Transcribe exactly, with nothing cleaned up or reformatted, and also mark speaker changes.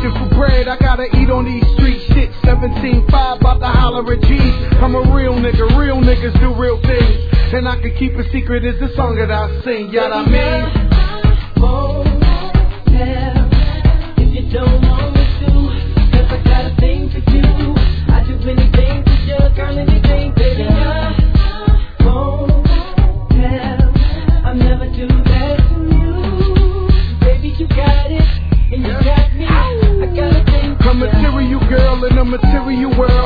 Speaker 1: looking for bread, I gotta eat on these streets. Shit, seventeen five, about to holler at G's. I'm a real nigga, real niggas do real things. And I can keep a secret, is the song that I sing, yeah, I mean.
Speaker 2: Won't tell if you don't want me to, 'cause I got a thing for you. I do anything for you, girl, anything, baby. I won't tell, I'll never do that to you. Baby, you got it, and you got me. I got a thing for you.
Speaker 1: A material girl in a material world.